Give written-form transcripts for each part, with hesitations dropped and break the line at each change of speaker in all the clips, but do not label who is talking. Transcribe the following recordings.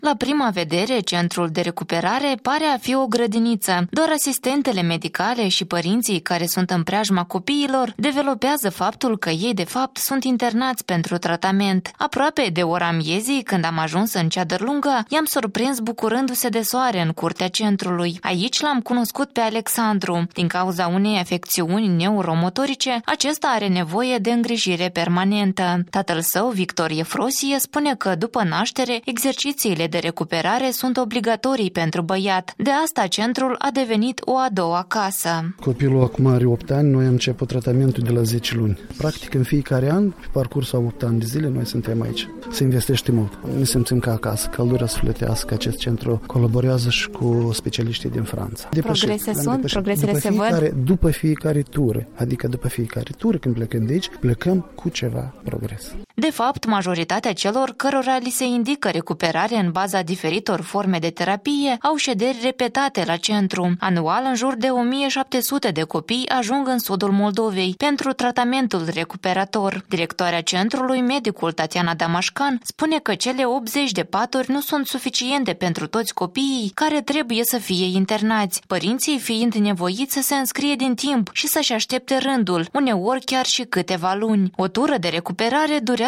La prima vedere, centrul de recuperare pare a fi o grădiniță. Doar asistentele medicale și părinții care sunt în preajma copiilor developează faptul că ei de fapt sunt internați pentru tratament. Aproape de ora miezii, când am ajuns în Ceadărlungă, i-am surprins bucurându-se de soare în curtea centrului. Aici l-am cunoscut pe Alexandru. Din cauza unei afecțiuni neuromotorice, acesta are nevoie de îngrijire permanentă. Tatăl său, Victor Efrosie, spune că după naștere, exercițiile de recuperare sunt obligatorii pentru băiat. De asta centrul a devenit o a doua casă.
Copilul acum are 8 ani, noi am început tratamentul de la 10 luni. Practic, în fiecare an, pe parcursul a 8 ani de zile, noi suntem aici. Se investește mult. Ne simțim ca acasă, căldura sufletească. Acest centru colaborează și cu specialiștii din Franța.
Progresele se văd?
După fiecare tură, adică după fiecare tură, când plecăm de aici, plecăm cu ceva progres.
De fapt, majoritatea celor cărora li se indică recuperare în baza diferitor forme de terapie au șederi repetate la centru. Anual, în jur de 1700 de copii ajung în sudul Moldovei pentru tratamentul recuperator. Directoarea centrului, medicul Tatiana Damașcan, spune că cele 80 de paturi nu sunt suficiente pentru toți copiii care trebuie să fie internați, părinții fiind nevoiți să se înscrie din timp și să-și aștepte rândul, uneori chiar și câteva luni. O tură de recuperare durează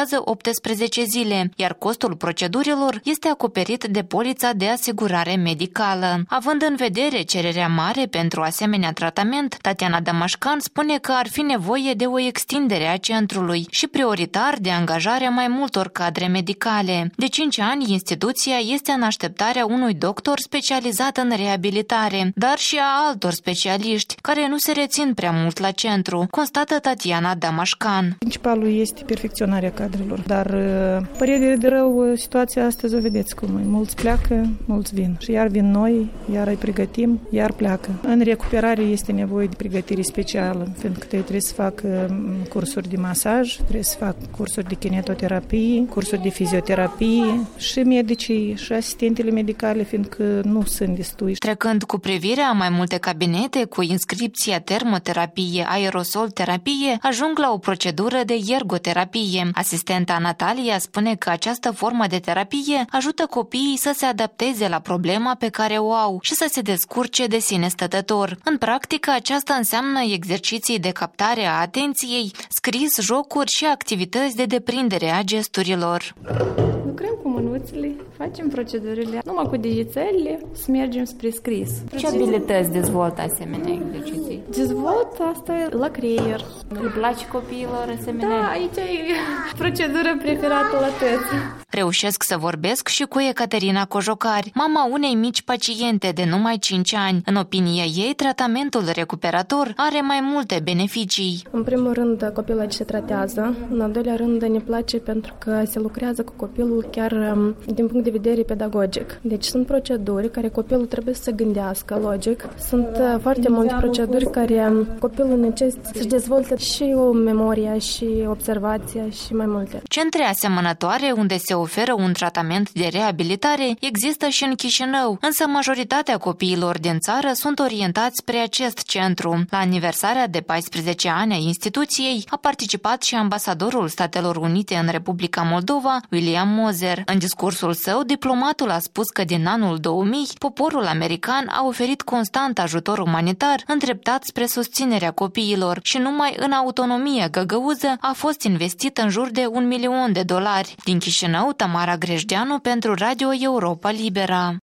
18 zile, iar costul procedurilor este acoperit de polița de asigurare medicală. Având în vedere cererea mare pentru asemenea tratament, Tatiana Damașcan spune că ar fi nevoie de o extindere a centrului și prioritar de angajarea mai multor cadre medicale. De 5 ani, instituția este în așteptarea unui doctor specializat în reabilitare, dar și a altor specialiști, care nu se rețin prea mult la centru, constată Tatiana Damașcan.
Principalul este perfecționarea cadrelor, dar părere de rău, situația astăzi o vedeți cum e. Mulți pleacă, mulți vin. Și iar vin noi, iar îi pregătim, iar pleacă. În recuperare este nevoie de pregătire specială, pentru că trebuie să fac cursuri de masaj, trebuie să fac cursuri de kinetoterapie, cursuri de fizioterapie și medicii și asistentele medicale, fiindcă nu sunt destui.
Trecând cu privirea mai multe cabinete cu inscripția termoterapie, aerosol terapie, ajung la o procedură de ergoterapie. Asistenta Natalia spune că această formă de terapie ajută copiii să se adapteze la problema pe care o au și să se descurce de sine stătător. În practică, aceasta înseamnă exerciții de captare a atenției, scris, jocuri și activități de deprindere a gesturilor.
Lucrăm cu mânuțele, facem procedurile, numai cu degețelele, să mergem spre scris.
Ce abilități dezvoltă asemenea exerciții?
Dezvoltă asta la creier.
Îi place copiilor asemenea?
Da, aici e procedura preferată la toți.
Reușesc să vorbesc și cu Ecaterina Cojocari, mama unei mici paciente de numai 5 ani. În opinia ei, tratamentul recuperator are mai multe beneficii.
În primul rând, copilul aici se tratează. În al doilea rând, ne place pentru că se lucrează cu copilul chiar din punct de vedere pedagogic. Deci sunt proceduri care copilul trebuie să se gândească logic. Sunt foarte multe proceduri care copilul necesită să-și dezvolte și o memorie și observația și mai multe.
Centre asemănătoare unde se oferă un tratament de reabilitare există și în Chișinău, însă majoritatea copiilor din țară sunt orientați spre acest centru. La aniversarea de 14 ani a instituției a participat și ambasadorul Statelor Unite în Republica Moldova, William Moser. În discursul său, diplomatul a spus că din anul 2000, poporul american a oferit constant ajutor umanitar îndreptat spre susținerea copiilor și numai în autonomia găgăuză a fost investit în jur de $1 milion. Din Chișinău, Tamara Grejdeanu pentru Radio Europa Libera.